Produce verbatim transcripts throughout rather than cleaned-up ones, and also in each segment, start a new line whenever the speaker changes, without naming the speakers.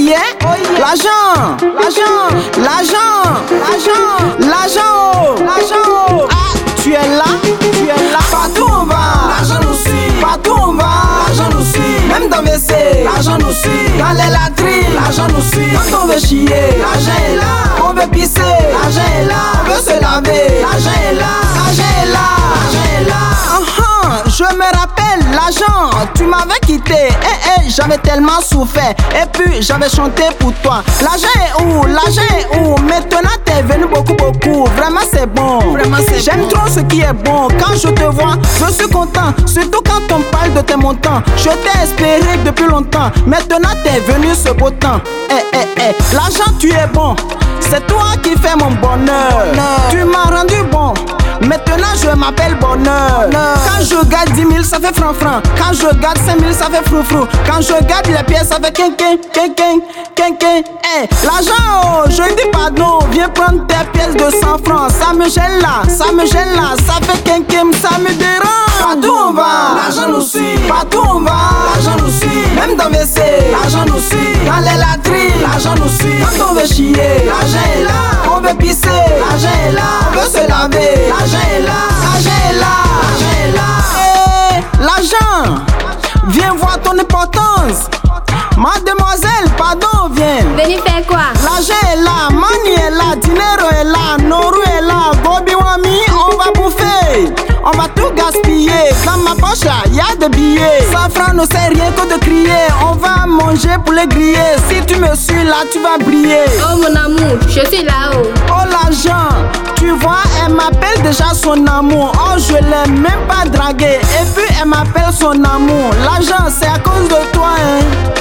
yeah, l'argent, l'argent, l'argent, l'argent, l'argent, oh, l'argent, oh. Ah, tu es là, tu es là. Partout on va, l'argent nous suit. Partout on va, l'argent nous suit. Même dans W C, l'argent nous suit. Dans les latrines, l'argent nous suit. Quand on veut chier, l'argent est là. On veut pisser, l'argent est là. On veut se laver, l'argent est là. L'argent est là, l'argent est là. Uh-huh, je me rappelle, l'argent, tu m'avais quitté. Eh eh, j'avais tellement souffert. Et puis j'avais chanté pour toi. L'argent est où, l'argent est où? Maintenant t'es venu beaucoup beaucoup. Vraiment c'est bon. Vraiment c'est J'aime bon. trop ce qui est bon. Quand je te vois, je suis content. Surtout quand on parle de tes montants. Je t'ai espéré depuis longtemps. Maintenant t'es venu ce beau temps. Eh eh eh, l'argent tu es bon. C'est toi qui fais mon bonheur. bonheur. Tu m'as rendu bon. Maintenant je m'appelle bonheur. bonheur. Quand je garde dix mille ça fait franc franc. Quand je garde cinq mille ça fait frou frou. Quand je garde les pièces ça fait quinquin, quinquin, quinquin. Eh, l'argent, oh, je dis pardon. Viens prendre tes pièces de cent francs. Ça me gêne là, ça me gêne là. Ça fait quinquin, ça me dérange. Partout on va, l'argent nous suit. Partout on va, l'argent nous suit. Même dans W C, l'argent nous suit. Dans les latrines, l'argent nous suit. Quand on veut chier, l'argent est là. On veut pisser, l'argent est là. On veut se laver, l'argent est là. L'argent est là, l'argent est là. Hey, l'argent, viens voir ton importance. Mademoiselle, pardon, viens.
Venez faire quoi?
L'argent est là, money est là, dinero est là, noru est là, gobi wami, on va bouffer. On va tout gaspiller. Dans ma poche là, y'a des billets. cent francs ne sert rien que de crier. On va manger pour les griller. Si tu me suis là, tu vas briller.
Oh mon amour, je suis là-haut.
Oh l'argent, tu vois, elle m'appelle déjà son amour. Oh, je l'ai même pas dragué. Et puis elle m'appelle son amour. L'argent, c'est à cause de toi, hein.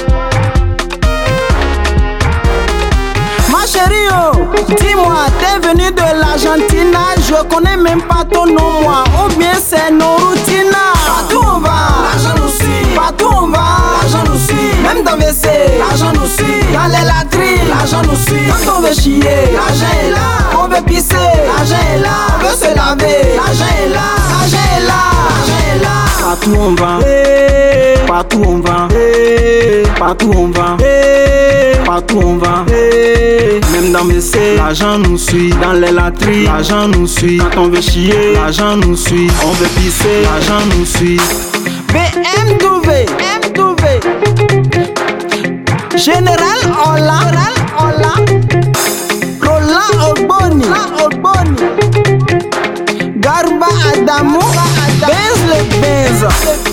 Ma chérie, oh, dis-moi, t'es venue de l'Argentine. Je connais même pas ton nom, moi. Ou bien c'est Norutina. Partout on va, l'argent nous suit. Partout on va, l'argent nous suit. Même dans W C, l'argent nous suit. Dans les latrines, l'argent nous suit. Quand on veut chier, l'argent est là. On veut pisser, l'argent est là. On veut se laver, l'argent est là. L'argent est là, l'argent est là. Partout on va, hey. Partout on va, hey. Partout on va, hey. Partout on va, hey. Même dans W C, l'argent nous suit. Dans les latrines, l'argent nous suit. Quand on veut chier, l'argent nous suit. On veut pisser, l'argent nous suit. B M W, M W, Général Ola, Ola, Roland Ogboni, Ogboni, Garba Adamo, Benz le Benz.